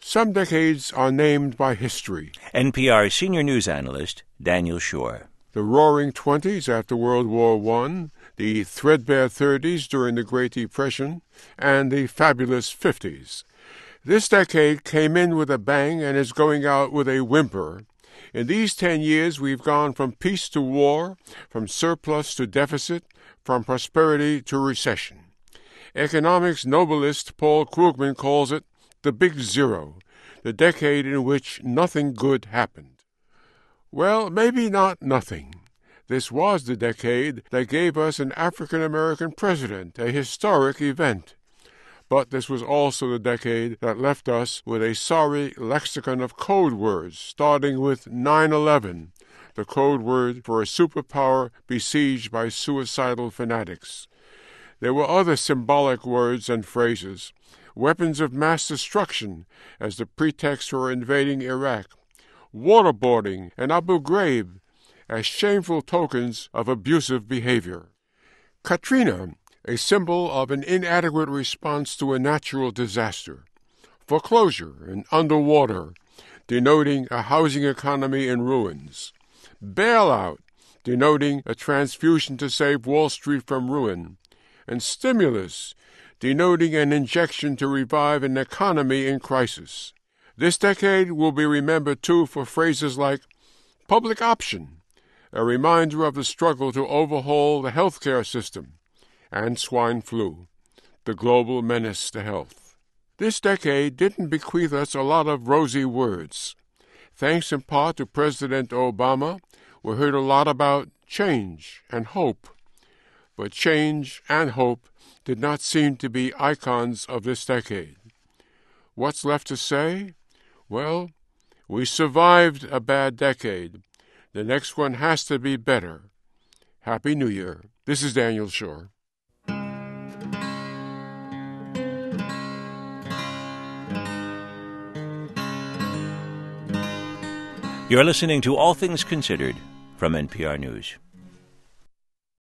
Some decades are named by history. NPR senior news analyst Daniel Schorr. The Roaring Twenties after World War I, the threadbare 30s during the Great Depression, and the fabulous 50s. This decade came in with a bang and is going out with a whimper. In these 10 years, we've gone from peace to war, from surplus to deficit, from prosperity to recession. Economics Nobelist Paul Krugman calls it the Big Zero, the decade in which nothing good happened. Well, maybe not nothing. This was the decade that gave us an African-American president, a historic event. But this was also the decade that left us with a sorry lexicon of code words, starting with 9/11, the code word for a superpower besieged by suicidal fanatics. There were other symbolic words and phrases, weapons of mass destruction as the pretext for invading Iraq, waterboarding and Abu Ghraib as shameful tokens of abusive behavior. Katrina, a symbol of an inadequate response to a natural disaster. Foreclosure and underwater, denoting a housing economy in ruins. Bailout, denoting a transfusion to save Wall Street from ruin. And stimulus, denoting an injection to revive an economy in crisis. This decade will be remembered, too, for phrases like public option, a reminder of the struggle to overhaul the healthcare system, and swine flu, the global menace to health. This decade didn't bequeath us a lot of rosy words. Thanks in part to President Obama, we heard a lot about change and hope. But change and hope did not seem to be icons of this decade. What's left to say? Well, we survived a bad decade. The next one has to be better. Happy New Year. This is Daniel Schorr. You're listening to All Things Considered from NPR News.